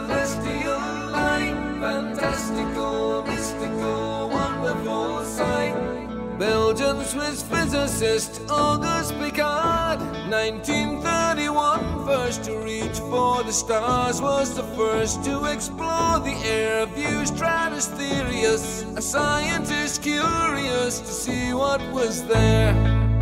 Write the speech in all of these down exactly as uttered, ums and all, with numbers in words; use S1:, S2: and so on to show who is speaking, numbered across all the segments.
S1: celestial light, fantastical, mystical, wonderful sight. Belgian Swiss physicist Auguste Piccard, nineteen thirty-one, first to reach for the stars, was the first to explore the air view Stratostherius, a scientist curious to see what was there.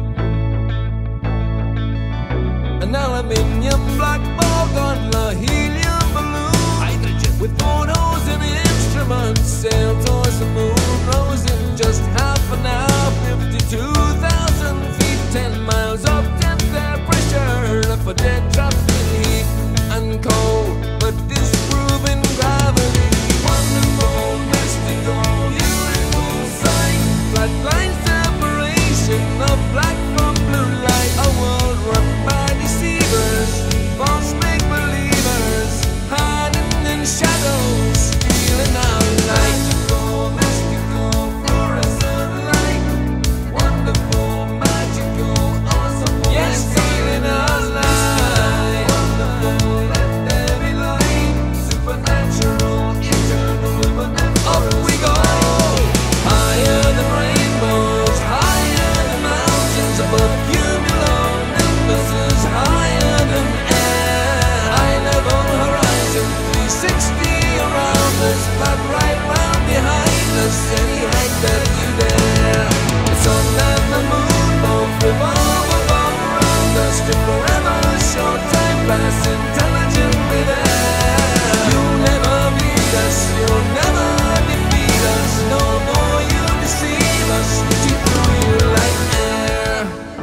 S1: An aluminium black ball gondola, helium balloon, hydrogen with photos and instruments, sailed towards the moon, rose in just half an hour, fifty-two thousand feet, ten miles up, tenth air pressure, left for dead, trapped in heat and cold, but disproving gravity. Wonderful, mystical, beautiful sight, flat line separation of black from blue light, a world run by deceivers, false make-believers, hiding in shadows, stealing our light. Magical, mystical, fluorescent light, wonderful, magical, awesome, yes, stealing our light. Wonderful, let there be light, supernatural, eternal, luminous. Up we go, higher than rainbows, higher than mountains, above cumulonimbus is higher than air. High level horizon, three sixty around us, flat right round behind us, any height that you dare. The sun and the moon both revolve above around us, to forever short time pass intelligently there. You'll never beat us, you'll never defeat us, no more you deceive us, we see through you like air.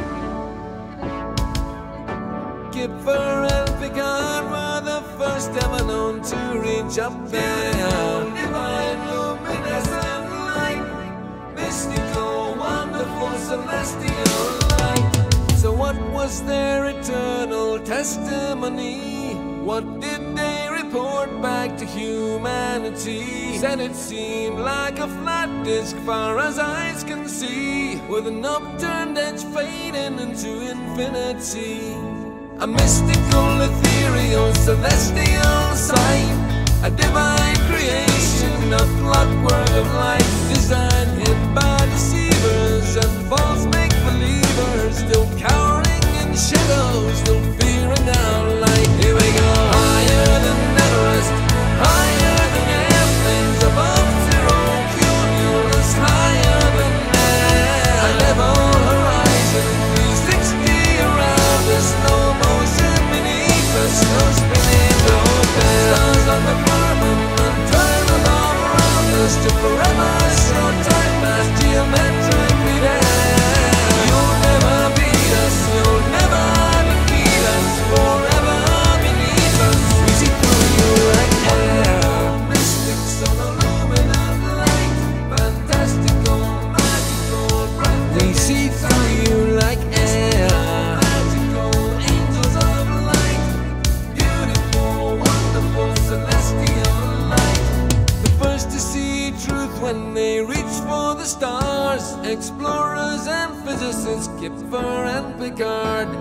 S1: Kipper and Piccard were the first ever known to reach up there. Divine, luminescent light, mystical, wonderful, celestial light. So what was their eternal testimony? What did they report back to humanity? Said it seemed like a flat disk far as eyes can see, with an upturned edge fading into infinity. A mystical, ethereal, celestial sight, a divine creation, a clockwork of light, designed hid by deceivers and false make-believers, still cowering in shadows, still fearing our light. Here we go, higher than Everest, higher than airplanes, above zero cumulus, higher than air. A level horizon, three sixty around us, no motion beneath us, no spinning globe there. Stars on the firmament, turn along around us, to forever short time pass geometrically there. You'll never beat us, you'll never defeat us, forever beneath us, we see through you like air. Mystic, solar-luminous light, fantastical, magical, breathtaking, we see through you like air. Magical, angels of light, beautiful, wonderful, celestial light. The first to see truth when they reach for the stars, explorers and physicists Kipper and Piccard.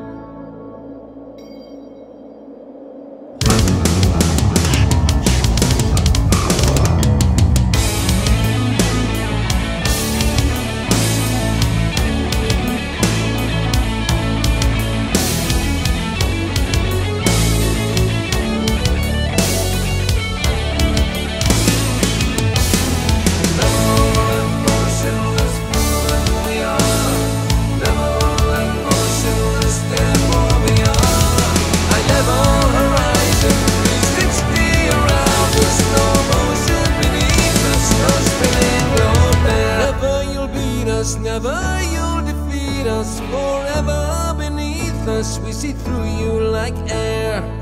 S1: Never you'll defeat us, forever beneath us, we see through you like air.